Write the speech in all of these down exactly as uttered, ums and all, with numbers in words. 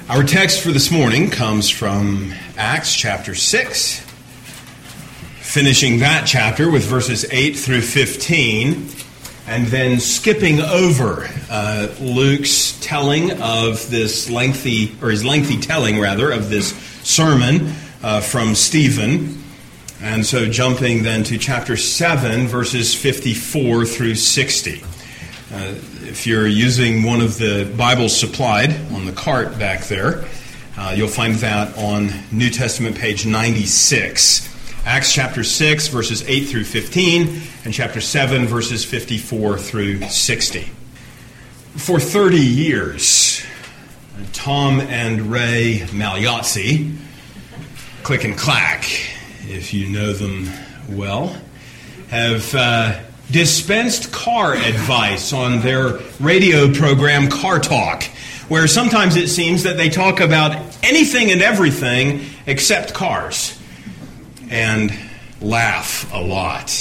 Our text for this morning comes from Acts chapter six, finishing that chapter with verses eight through fifteen, and then skipping over uh, Luke's telling of this lengthy, or his lengthy telling, rather, of this sermon uh, from Stephen. And so jumping then to chapter seven, verses fifty-four through sixty. Uh, if you're using one of the Bibles supplied on the cart back there, uh, you'll find that on New Testament page ninety-six. Acts chapter six, verses eight through fifteen, and chapter seven, verses fifty-four through sixty. For thirty years, Tom and Ray Magliozzi, Click and Clack, if you know them well, have uh, dispensed car advice on their radio program Car Talk, where sometimes it seems that they talk about anything and everything except cars, and laugh a lot.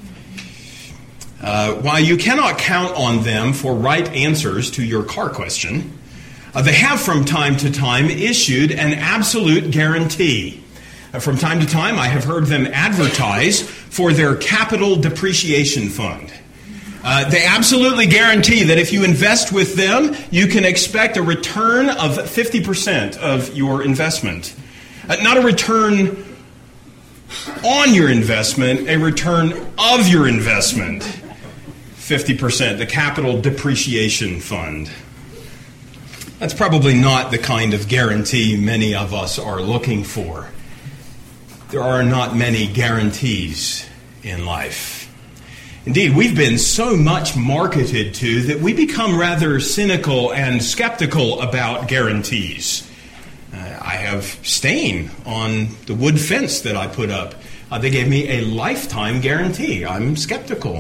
Uh, while you cannot count on them for right answers to your car question, uh, they have from time to time issued an absolute guarantee. From time to time, I have heard them advertise for their capital depreciation fund. Uh, they absolutely guarantee that if you invest with them, you can expect a return of fifty percent of your investment. Uh, not a return on your investment, a return of your investment. fifty percent, the capital depreciation fund. That's probably not the kind of guarantee many of us are looking for. There are not many guarantees in life. Indeed, we've been so much marketed to that we become rather cynical and skeptical about guarantees. Uh, I have stain on the wood fence that I put up. Uh, they gave me a lifetime guarantee. I'm skeptical.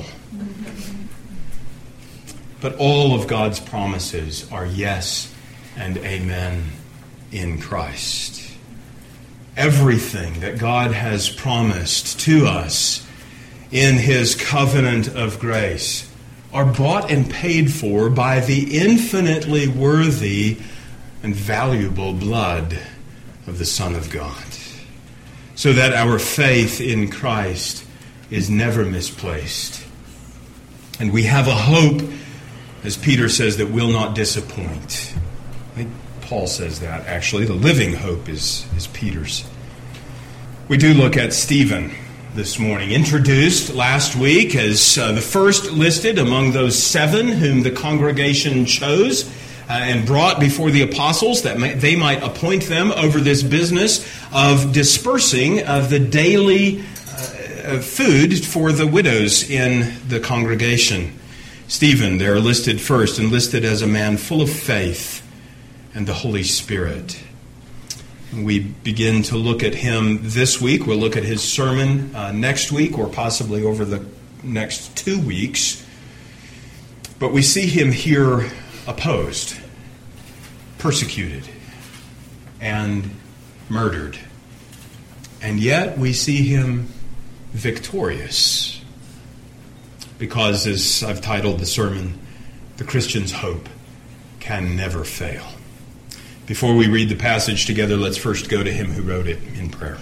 But all of God's promises are yes and amen in Christ. Everything that God has promised to us in His covenant of grace are bought and paid for by the infinitely worthy and valuable blood of the Son of God, so that our faith in Christ is never misplaced. And we have a hope, as Peter says, that will not disappoint. I think Paul says that, actually. The living hope is, is Peter's. We do look at Stephen this morning, introduced last week as uh, the first listed among those seven whom the congregation chose uh, and brought before the apostles that may, they might appoint them over this business of dispersing of the daily uh, food for the widows in the congregation. Stephen, there listed first and listed as a man full of faith and the Holy Spirit. We begin to look at him this week. We'll look at his sermon uh, next week, or possibly over the next two weeks. But we see him here opposed, persecuted, and murdered. And yet we see him victorious. Because, as I've titled the sermon, the Christian's hope can never fail. Before we read the passage together, let's first go to him who wrote it in prayer.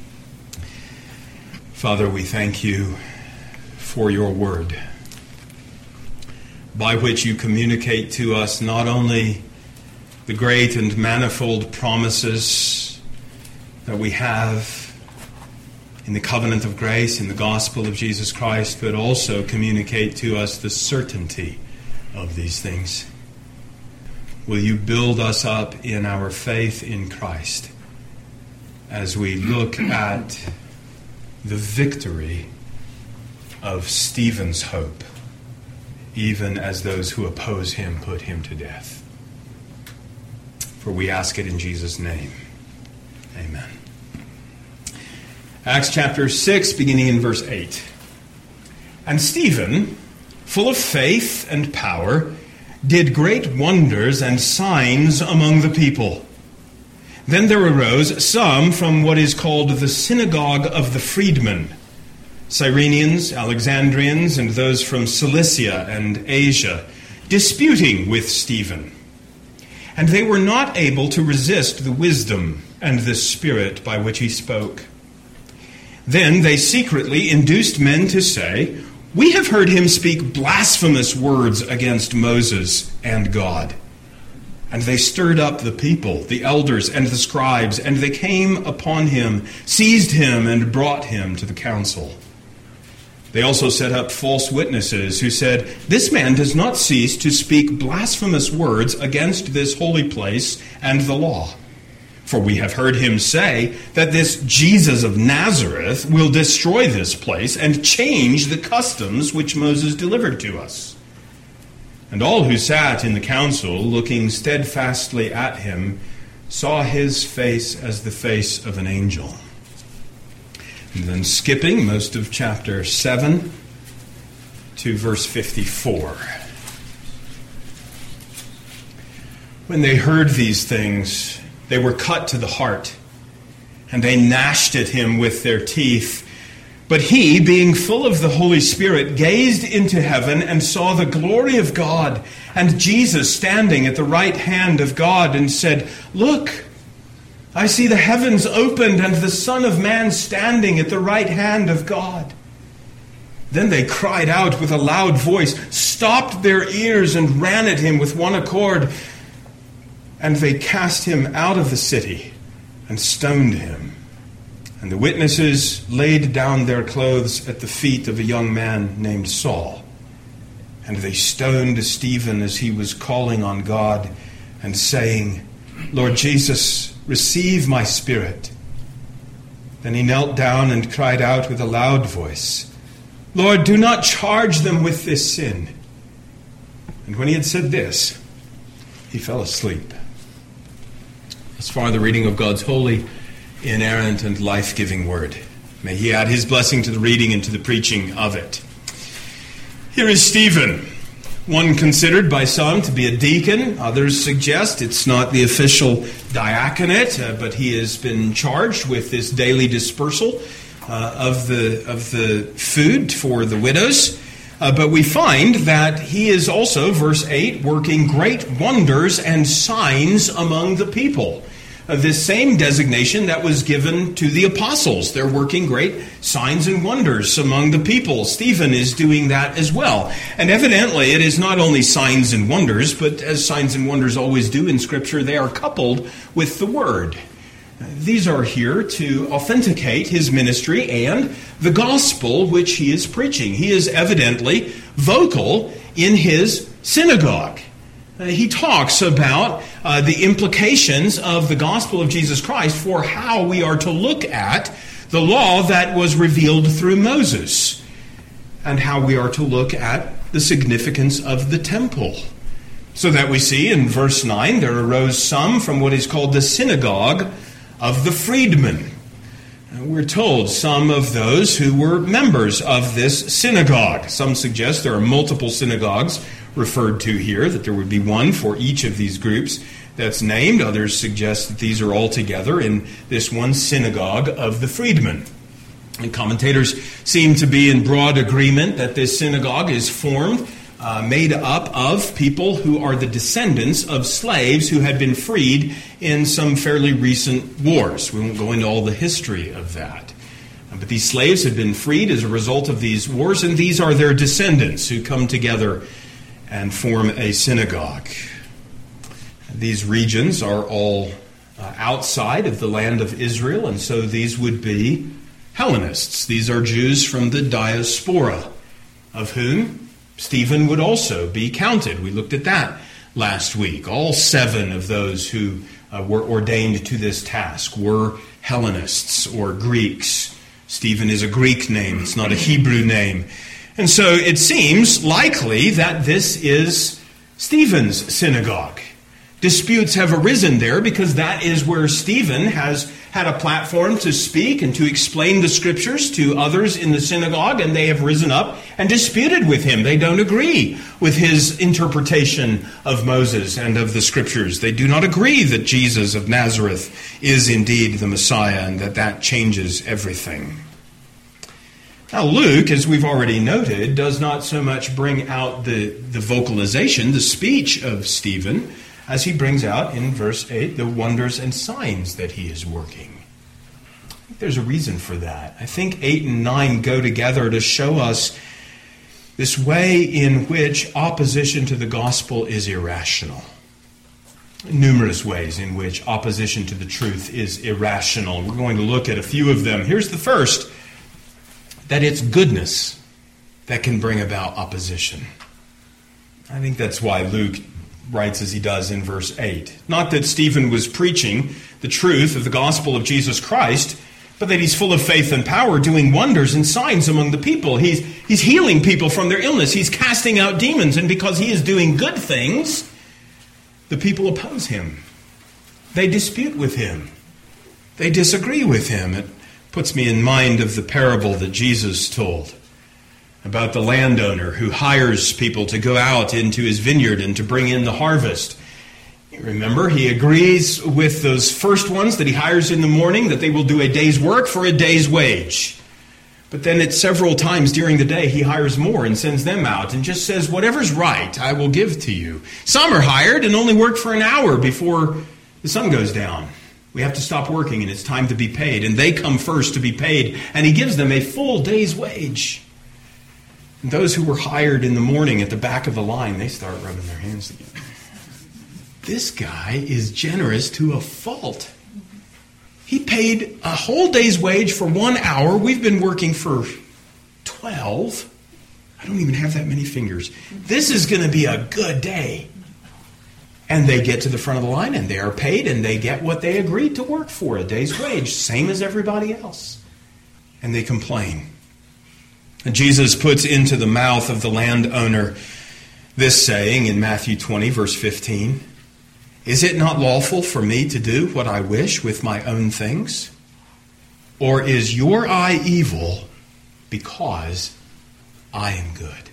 Father, we thank you for your word, by which you communicate to us not only the great and manifold promises that we have in the covenant of grace, in the gospel of Jesus Christ, but also communicate to us the certainty of these things. Will you build us up in our faith in Christ as we look at the victory of Stephen's hope, even as those who oppose him put him to death? For we ask it in Jesus' name. Amen. Acts chapter six, beginning in verse eight. And Stephen, full of faith and power, did great wonders and signs among the people. Then there arose some from what is called the synagogue of the freedmen, Cyrenians, Alexandrians, and those from Cilicia and Asia, disputing with Stephen. and they were not able to resist the wisdom and the spirit by which he spoke. Then they secretly induced men to say, "We have heard him speak blasphemous words against Moses and God." And they stirred up the people, the elders and the scribes, and they came upon him, seized him, and brought him to the council. They also set up false witnesses who said, "This man does not cease to speak blasphemous words against this holy place and the law. For we have heard him say that this Jesus of Nazareth will destroy this place and change the customs which Moses delivered to us." And all who sat in the council, looking steadfastly at him, saw his face as the face of an angel. And then skipping most of chapter seven to verse fifty-four. When they heard these things, they were cut to the heart, and they gnashed at him with their teeth. But he, being full of the Holy Spirit, gazed into heaven and saw the glory of God, and Jesus standing at the right hand of God, and said, "Look, I see the heavens opened and the Son of Man standing at the right hand of God." Then they cried out with a loud voice, stopped their ears, and ran at him with one accord. And they cast him out of the city and stoned him. And the witnesses laid down their clothes at the feet of a young man named Saul. And they stoned Stephen as he was calling on God and saying, "Lord Jesus, receive my spirit." Then he knelt down and cried out with a loud voice, "Lord, do not charge them with this sin." And when he had said this, he fell asleep. As far the reading of God's holy, inerrant, and life-giving word. May he add his blessing to the reading and to the preaching of it. Here is Stephen, one considered by some to be a deacon. Others suggest it's not the official diaconate, uh, but he has been charged with this daily dispersal uh, of the of the food for the widows. Uh, but we find that he is also, verse eight, working great wonders and signs among the people. Uh, this same designation that was given to the apostles. They're working great signs and wonders among the people. Stephen is doing that as well. And evidently it is not only signs and wonders, but as signs and wonders always do in Scripture, they are coupled with the Word. Uh, these are here to authenticate his ministry and the gospel which he is preaching. He is evidently vocal in his synagogue. Uh, he talks about uh, the implications of the gospel of Jesus Christ for how we are to look at the law that was revealed through Moses, and how we are to look at the significance of the temple. So that we see in verse nine, there arose some from what is called the synagogue of the freedmen. Uh, we're told some of those who were members of this synagogue. Some suggest there are multiple synagogues referred to here, that there would be one for each of these groups that's named. Others suggest that these are all together in this one synagogue of the freedmen. And commentators seem to be in broad agreement that this synagogue is formed, uh, made up of people who are the descendants of slaves who had been freed in some fairly recent wars. We won't go into all the history of that. But these slaves had been freed as a result of these wars, and these are their descendants who come together and form a synagogue. These regions are all uh, outside of the land of Israel, and so these would be Hellenists. These are Jews from the diaspora, of whom Stephen would also be counted. We looked at that last week. All seven of those who uh, were ordained to this task were Hellenists or Greeks. Stephen is a Greek name. It's not a Hebrew name. And so it seems likely that this is Stephen's synagogue. Disputes have arisen there because that is where Stephen has had a platform to speak and to explain the Scriptures to others in the synagogue, and they have risen up and disputed with him. They don't agree with his interpretation of Moses and of the Scriptures. They do not agree that Jesus of Nazareth is indeed the Messiah and that that changes everything. Now, Luke, as we've already noted, does not so much bring out the, the vocalization, the speech of Stephen, as he brings out in verse eight the wonders and signs that he is working. I think there's a reason for that. I think eight and nine go together to show us this way in which opposition to the gospel is irrational. Numerous ways in which opposition to the truth is irrational. We're going to look at a few of them. Here's the first, that it's goodness that can bring about opposition. I think that's why Luke writes as he does in verse eight. Not that Stephen was preaching the truth of the gospel of Jesus Christ, but that he's full of faith and power, doing wonders and signs among the people. He's, he's healing people from their illness. He's casting out demons. And because he is doing good things, the people oppose him. They dispute with him. They disagree with him. It puts me in mind of the parable that Jesus told about the landowner who hires people to go out into his vineyard and to bring in the harvest. You remember, he agrees with those first ones that he hires in the morning that they will do a day's work for a day's wage. But then it's several times during the day he hires more and sends them out and just says, whatever's right, I will give to you. Some are hired and only work for an hour before the sun goes down. We have to stop working and it's time to be paid. And they come first to be paid. And he gives them a full day's wage. And those who were hired in the morning at the back of the line, they start rubbing their hands together. This guy is generous to a fault. He paid a whole day's wage for one hour. We've been working for twelve. I don't even have that many fingers. This is going to be a good day. And they get to the front of the line and they are paid and they get what they agreed to work for, a day's wage, same as everybody else. And they complain. And Jesus puts into the mouth of the landowner this saying in Matthew twenty, verse fifteen. Is it not lawful for me to do what I wish with my own things? Or is your eye evil because I am good?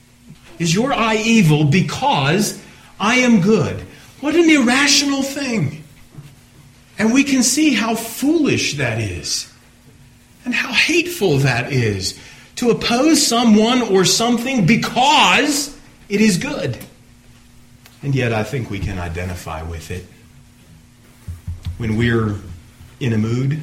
Is your eye evil because I am good? What an irrational thing. And we can see how foolish that is. And how hateful that is. To oppose someone or something because it is good. And yet I think we can identify with it. When we're in a mood,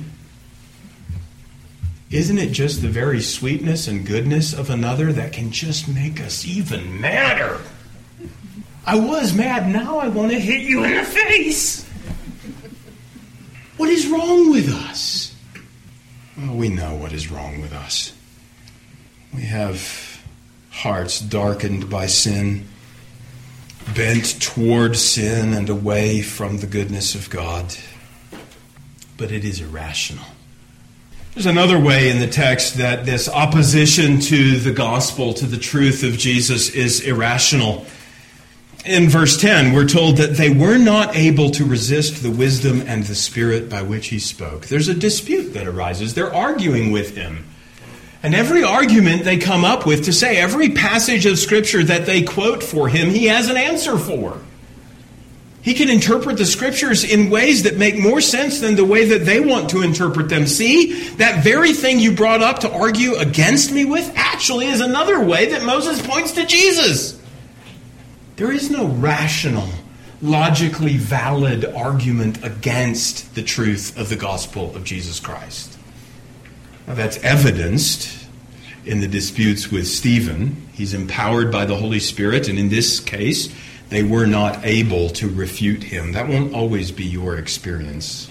isn't it just the very sweetness and goodness of another that can just make us even madder? I was mad, now I want to hit you in the face. What is wrong with us? Well, we know what is wrong with us. We have hearts darkened by sin, bent toward sin and away from the goodness of God. But it is irrational. There's another way in the text that this opposition to the gospel, to the truth of Jesus, is irrational. In verse ten, we're told that they were not able to resist the wisdom and the spirit by which he spoke. There's a dispute that arises. They're arguing with him. And every argument they come up with to say, every passage of Scripture that they quote for him, he has an answer for. He can interpret the Scriptures in ways that make more sense than the way that they want to interpret them. See, that very thing you brought up to argue against me with actually is another way that Moses points to Jesus. There is no rational, logically valid argument against the truth of the gospel of Jesus Christ. Now, that's evidenced in the disputes with Stephen. He's empowered by the Holy Spirit, and in this case, they were not able to refute him. That won't always be your experience.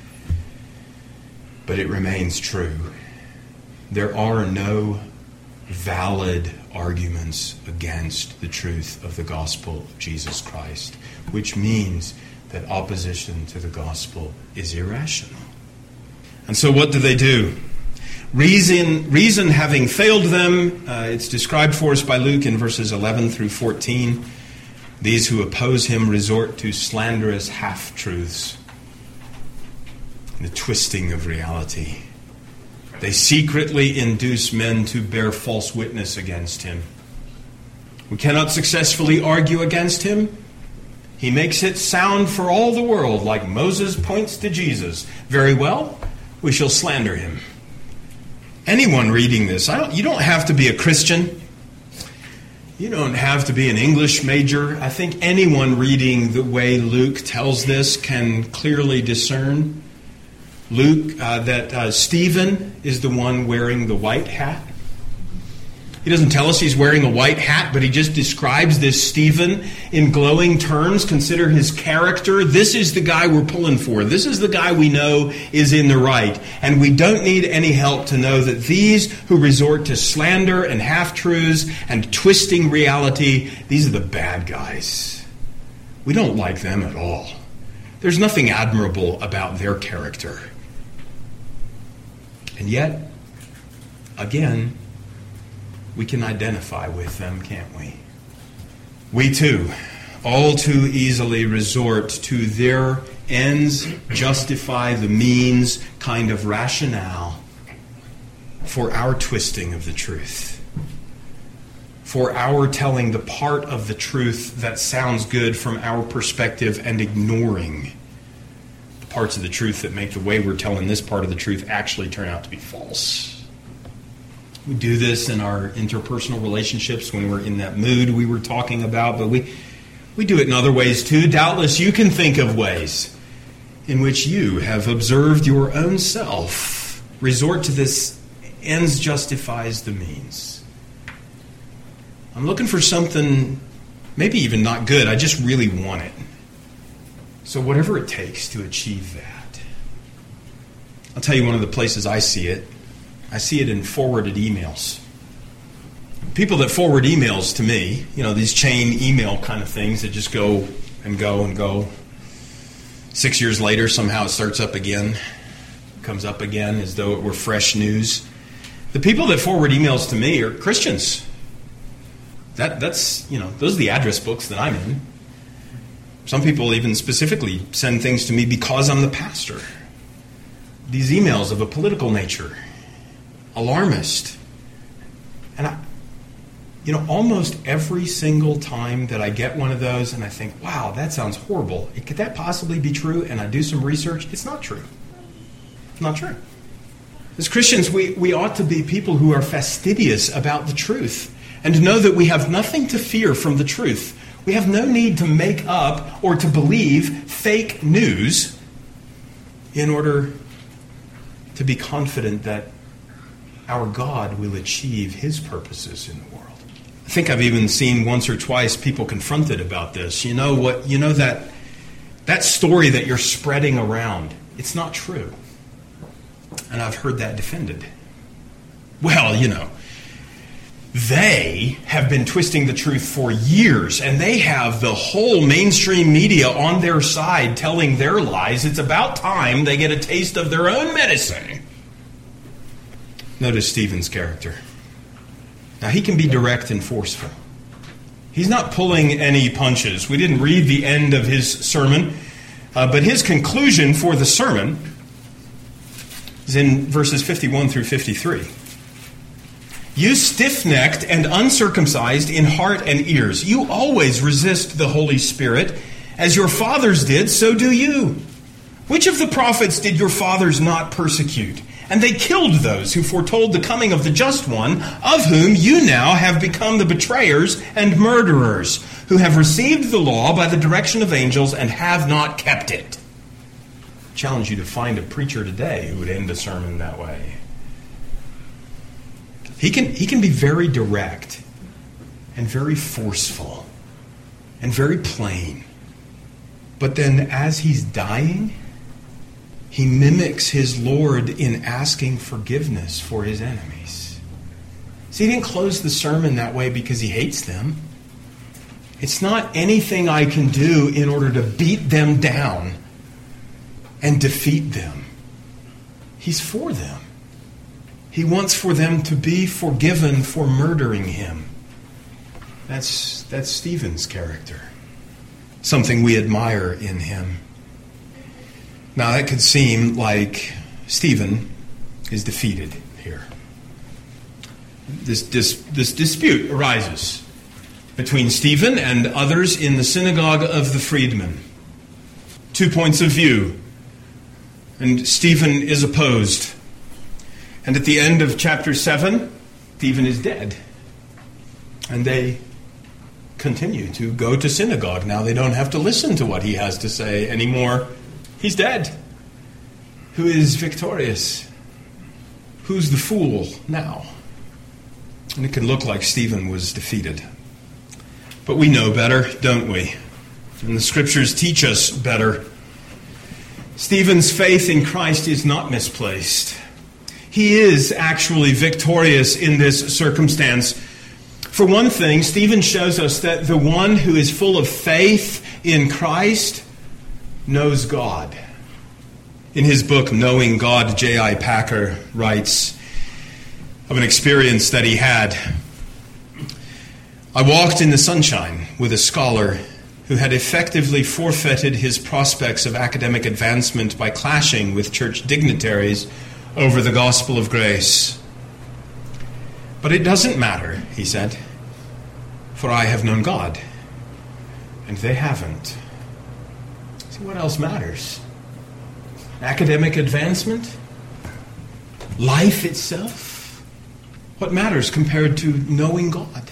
But it remains true. There are no valid arguments against the truth of the gospel of Jesus Christ, which means that opposition to the gospel is irrational. And so what do they do? Reason, reason having failed them, uh, it's described for us by Luke in verses eleven through fourteen. These who oppose him resort to slanderous half-truths, the twisting of reality. They secretly induce men to bear false witness against him. We cannot successfully argue against him. He makes it sound for all the world like Moses points to Jesus. Very well, we shall slander him. Anyone reading this, I don't, you don't have to be a Christian. You don't have to be an English major. I think anyone reading the way Luke tells this can clearly discern Luke uh, that uh, Stephen is the one wearing the white hat. He doesn't tell us he's wearing a white hat, but he just describes this Stephen in glowing terms. Consider his character. This is the guy we're pulling for. This is the guy we know is in the right. And we don't need any help to know that these who resort to slander and half-truths and twisting reality, these are the bad guys. We don't like them at all. There's nothing admirable about their character. And yet, again, we can identify with them, can't we? We too, all too easily resort to their ends justify the means kind of rationale for our twisting of the truth, for our telling the part of the truth that sounds good from our perspective and ignoring the parts of the truth that make the way we're telling this part of the truth actually turn out to be false. We do this in our interpersonal relationships when we're in that mood we were talking about, but we, we do it in other ways too. Doubtless you can think of ways in which you have observed your own self resort to this ends justifies the means. I'm looking for something maybe even not good. I just really want it. So whatever it takes to achieve that. I'll tell you one of the places I see it. I see it in forwarded emails. People that forward emails to me, you know, these chain email kind of things that just go and go and go. Six years later, somehow it starts up again, comes up again as though it were fresh news. The people that forward emails to me are Christians. That that's, you know, those are the address books that I'm in. Some people even specifically send things to me because I'm the pastor. These emails of a political nature. Alarmist. And I, you know, almost every single time that I get one of those and I think, wow, that sounds horrible. Could that possibly be true? And I do some research. It's not true. It's not true. As Christians, we, we ought to be people who are fastidious about the truth and to know that we have nothing to fear from the truth. We have no need to make up or to believe fake news in order to be confident that our God will achieve his purposes in the world. I think I've even seen once or twice people confronted about this. You know what? You know that that story that you're spreading around, it's not true. And I've heard that defended. Well, you know, they have been twisting the truth for years, and they have the whole mainstream media on their side telling their lies. It's about time they get a taste of their own medicine. Notice Stephen's character. Now, he can be direct and forceful. He's not pulling any punches. We didn't read the end of his sermon, uh, but his conclusion for the sermon is in verses fifty-one through fifty-three. You stiff-necked and uncircumcised in heart and ears, you always resist the Holy Spirit. As your fathers did, so do you. Which of the prophets did your fathers not persecute? And they killed those who foretold the coming of the Just One, of whom you now have become the betrayers and murderers, who have received the law by the direction of angels and have not kept it. I challenge you to find a preacher today who would end a sermon that way. He can, he can be very direct and very forceful and very plain. But then as he's dying, he mimics his Lord in asking forgiveness for his enemies. See, he didn't close the sermon that way because he hates them. It's not anything I can do in order to beat them down and defeat them. He's for them. He wants for them to be forgiven for murdering him. That's, that's Stephen's character. Something we admire in him. Now, that could seem like Stephen is defeated here. This, this, this dispute arises between Stephen and others in the synagogue of the freedmen. Two points of view. And Stephen is opposed. And at the end of chapter seven, Stephen is dead. And they continue to go to synagogue. Now they don't have to listen to what he has to say anymore. He's dead. Who is victorious? Who's the fool now? And it can look like Stephen was defeated. But we know better, don't we? And the Scriptures teach us better. Stephen's faith in Christ is not misplaced. He is actually victorious in this circumstance. For one thing, Stephen shows us that the one who is full of faith in Christ knows God. In his book, Knowing God, J I Packer writes of an experience that he had. I walked in the sunshine with a scholar who had effectively forfeited his prospects of academic advancement by clashing with church dignitaries over the gospel of grace. But it doesn't matter, he said, for I have known God, and they haven't. See, what else matters? Academic advancement? Life itself? What matters compared to knowing God?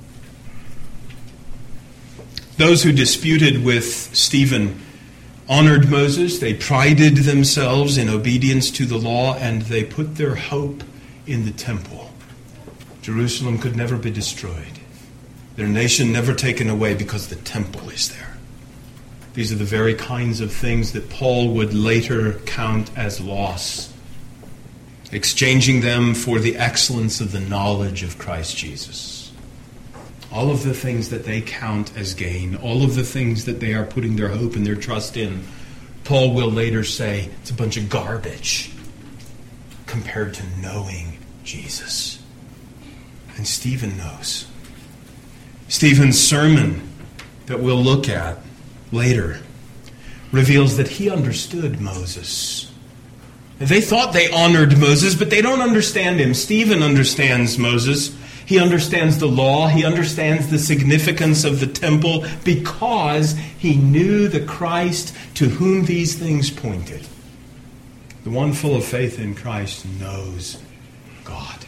Those who disputed with Stephen honored Moses, they prided themselves in obedience to the law, and they put their hope in the temple. Jerusalem could never be destroyed. Their nation never taken away because the temple is there. These are the very kinds of things that Paul would later count as loss, exchanging them for the excellence of the knowledge of Christ Jesus. All of the things that they count as gain, all of the things that they are putting their hope and their trust in, Paul will later say it's a bunch of garbage compared to knowing Jesus. And Stephen knows. Stephen's sermon that we'll look at later reveals that he understood Moses. They thought they honored Moses, but they don't understand him. Stephen understands Moses. He understands the law. He understands the significance of the temple because he knew the Christ to whom these things pointed. The one full of faith in Christ knows God.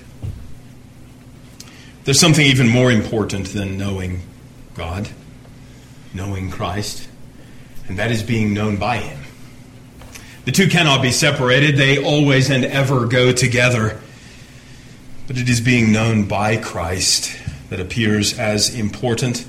There's something even more important than knowing God, knowing Christ, and that is being known by him. The two cannot be separated. They always and ever go together. But it is being known by Christ that appears as important.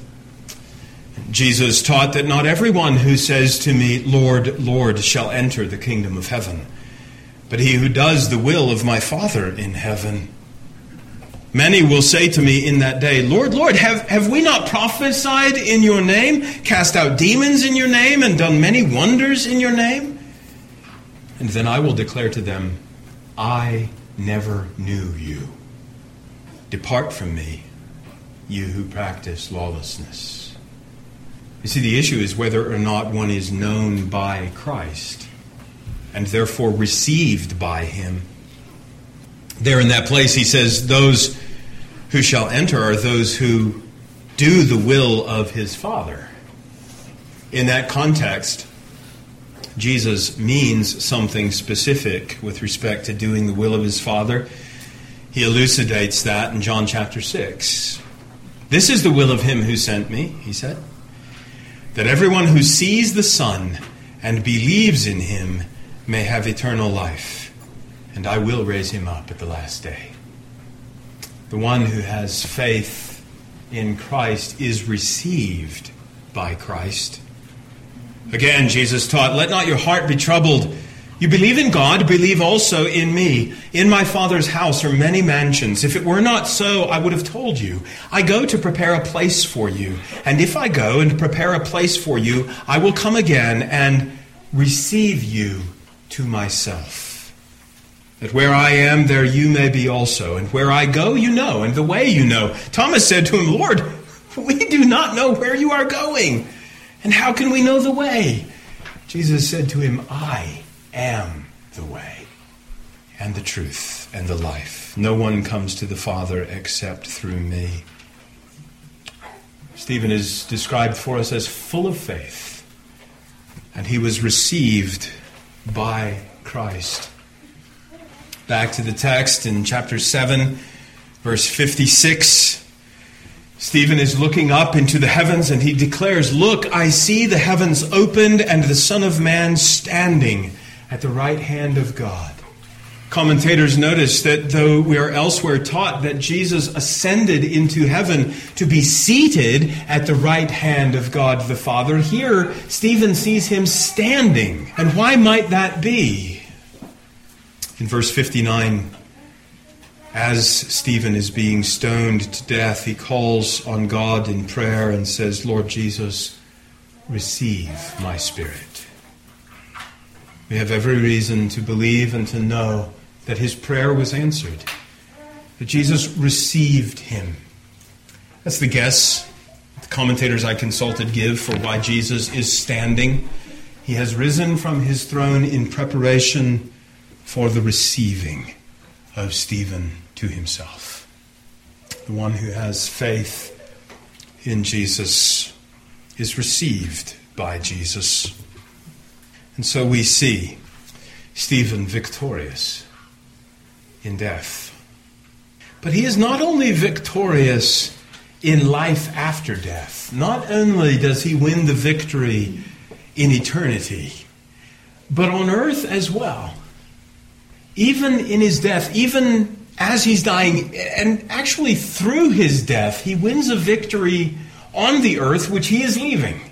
Jesus taught that not everyone who says to me, Lord, Lord, shall enter the kingdom of heaven, but he who does the will of my Father in heaven. Many will say to me in that day, Lord, Lord, have, have we not prophesied in your name, cast out demons in your name, and done many wonders in your name? And then I will declare to them, I never knew you. Depart from me, you who practice lawlessness. You see, the issue is whether or not one is known by Christ and therefore received by him. There in that place he says, those who shall enter are those who do the will of his Father. In that context, Jesus means something specific with respect to doing the will of his Father. He elucidates that in John chapter six. This is the will of him who sent me, he said, that everyone who sees the Son and believes in him may have eternal life, and I will raise him up at the last day. The one who has faith in Christ is received by Christ. Again, Jesus taught, let not your heart be troubled. You believe in God, believe also in me. In my Father's house are many mansions. If it were not so, I would have told you. I go to prepare a place for you. And if I go and prepare a place for you, I will come again and receive you to myself. That where I am, there you may be also. And where I go, you know, and the way you know. Thomas said to him, Lord, we do not know where you are going. And how can we know the way? Jesus said to him, I am the way and the truth and the life. No one comes to the Father except through me. Stephen is described for us as full of faith, and he was received by Christ. Back to the text in chapter seven, verse fifty-six. Stephen is looking up into the heavens and he declares, "Look, I see the heavens opened and the Son of Man standing at the right hand of God." Commentators notice that though we are elsewhere taught that Jesus ascended into heaven to be seated at the right hand of God the Father, here Stephen sees him standing. And why might that be? In verse fifty-nine, as Stephen is being stoned to death, he calls on God in prayer and says, "Lord Jesus, receive my spirit." We have every reason to believe and to know that his prayer was answered, that Jesus received him. That's the guess the commentators I consulted give for why Jesus is standing. He has risen from his throne in preparation for the receiving of Stephen to himself. The one who has faith in Jesus is received by Jesus. And so we see Stephen victorious in death. But he is not only victorious in life after death. Not only does he win the victory in eternity, but on earth as well. Even in his death, even as he's dying, and actually through his death, he wins a victory on the earth which he is leaving.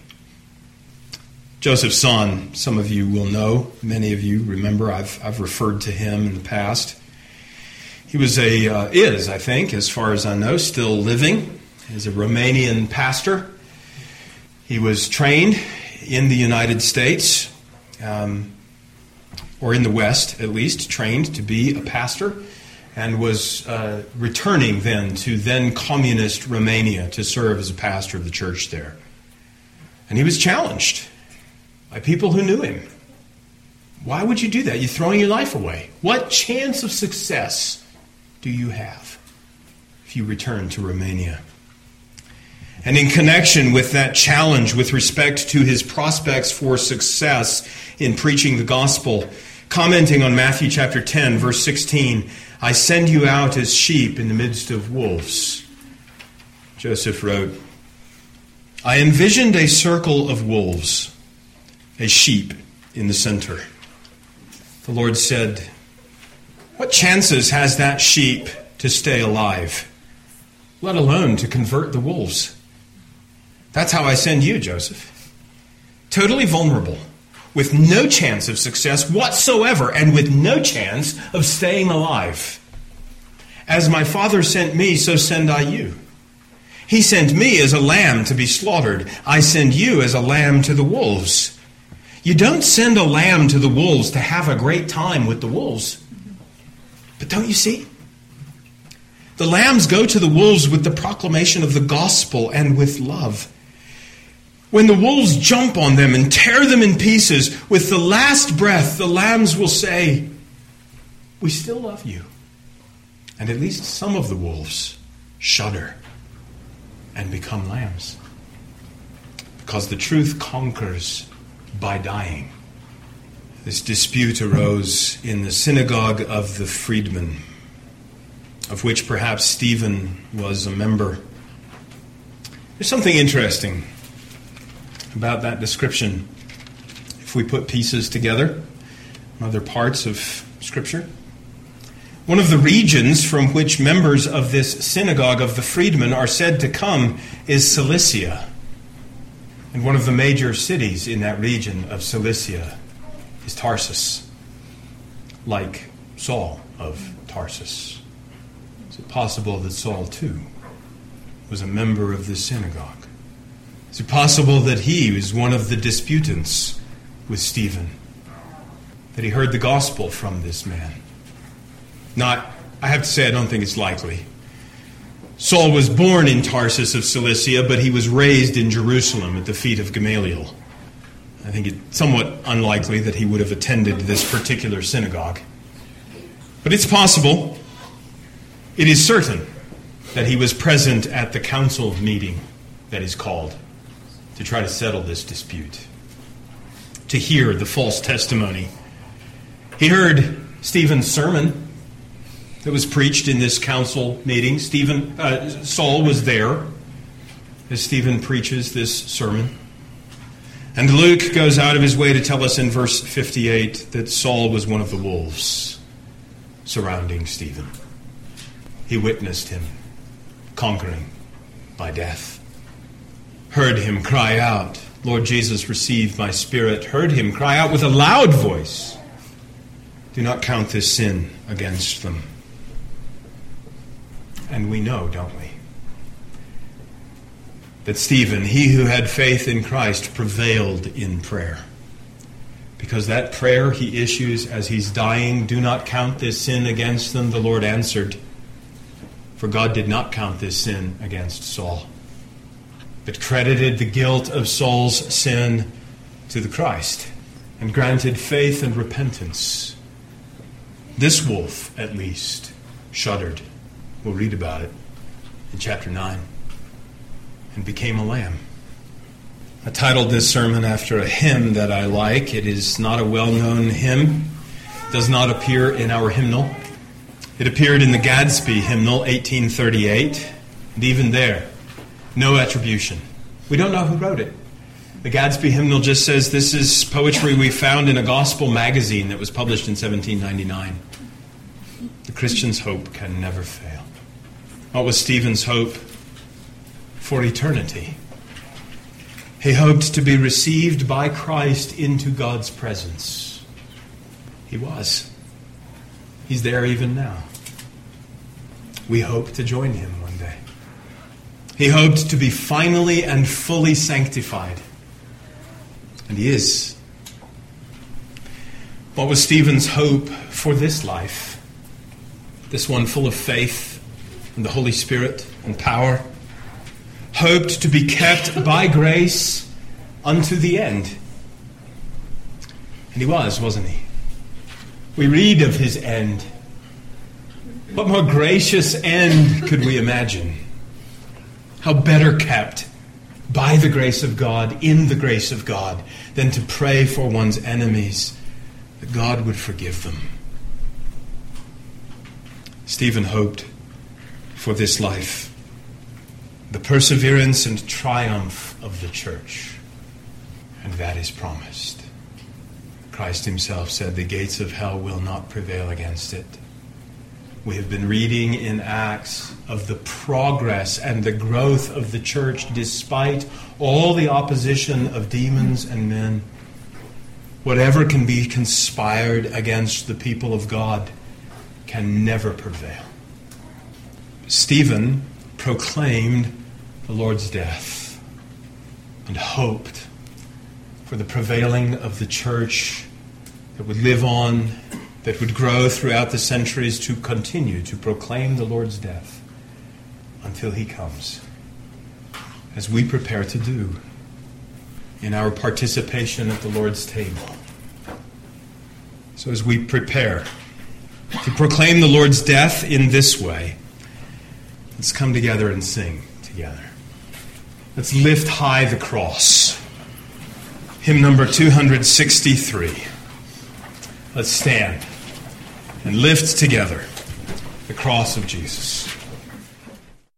Joseph Tson, some of you will know, many of you remember, I've I've referred to him in the past. He was a, uh, is, I think, as far as I know, still living. He's a Romanian pastor. He was trained in the United States, um, or in the West at least, trained to be a pastor, and was uh, returning then to then communist Romania to serve as a pastor of the church there. And he was challenged by people who knew him. Why would you do that? You're throwing your life away. What chance of success do you have if you return to Romania? And in connection with that challenge with respect to his prospects for success in preaching the gospel, commenting on Matthew chapter ten, verse sixteen, "I send you out as sheep in the midst of wolves," Joseph wrote, "I envisioned a circle of wolves, a sheep in the center. The Lord said, what chances has that sheep to stay alive, let alone to convert the wolves? That's how I send you, Joseph. Totally vulnerable, with no chance of success whatsoever, and with no chance of staying alive. As my Father sent me, so send I you. He sent me as a lamb to be slaughtered. I send you as a lamb to the wolves. You don't send a lamb to the wolves to have a great time with the wolves. But don't you see? The lambs go to the wolves with the proclamation of the gospel and with love. When the wolves jump on them and tear them in pieces, with the last breath, the lambs will say, we still love you. And at least some of the wolves shudder and become lambs. Because the truth conquers by dying. This dispute arose in the synagogue of the freedmen, of which perhaps Stephen was a member. There's something interesting about that description if we put pieces together from other parts of Scripture. One of the regions from which members of this synagogue of the freedmen are said to come is Cilicia. And one of the major cities in that region of Cilicia is Tarsus, like Saul of Tarsus. Is it possible that Saul, too, was a member of this synagogue? Is it possible that he was one of the disputants with Stephen? That he heard the gospel from this man? Not, I have to say, I don't think it's likely. Saul was born in Tarsus of Cilicia, but he was raised in Jerusalem at the feet of Gamaliel. I think it's somewhat unlikely that he would have attended this particular synagogue. But it's possible, it is certain, that he was present at the council meeting that is called to try to settle this dispute, to hear the false testimony. He heard Stephen's sermon that was preached in this council meeting. Stephen, uh, Saul was there. as Stephen preaches this sermon. And Luke goes out of his way to tell us in verse fifty-eight that Saul was one of the wolves surrounding Stephen. He witnessed him conquering by death. Heard him cry out, "Lord Jesus, receive my spirit." Heard him cry out with a loud voice, "Do not count this sin against them." And we know, don't we, that Stephen, he who had faith in Christ, prevailed in prayer. Because that prayer he issues as he's dying, "Do not count this sin against them," the Lord answered, for God did not count this sin against Saul, but credited the guilt of Saul's sin to the Christ and granted faith and repentance. This wolf, at least, shuddered. We'll read about it in chapter nine. And became a lamb. I titled this sermon after a hymn that I like. It is not a well-known hymn. It does not appear in our hymnal. It appeared in the Gadsby hymnal, eighteen thirty-eight. And even there, no attribution. We don't know who wrote it. The Gadsby hymnal just says this is poetry we found in a gospel magazine that was published in seventeen ninety-nine. The Christian's hope can never fail. What was Stephen's hope? For eternity. He hoped to be received by Christ into God's presence. He was. He's there even now. We hope to join him one day. He hoped to be finally and fully sanctified. And he is. What was Stephen's hope for this life? This one full of faith and the Holy Spirit and power. Hoped to be kept by grace unto the end. And he was, wasn't he? We read of his end. What more gracious end could we imagine? How better kept by the grace of God, in the grace of God, than to pray for one's enemies, that God would forgive them. Stephen hoped for this life, the perseverance and triumph of the church. And that is promised. Christ himself said, "The gates of hell will not prevail against it." We have been reading in Acts of the progress and the growth of the church despite all the opposition of demons and men. Whatever can be conspired against the people of God can never prevail. Stephen proclaimed the Lord's death and hoped for the prevailing of the church that would live on, that would grow throughout the centuries to continue to proclaim the Lord's death until he comes, as we prepare to do in our participation at the Lord's table. So as we prepare to proclaim the Lord's death in this way, let's come together and sing together. Let's lift high the cross. Hymn number two sixty-three. Let's stand and lift together the cross of Jesus.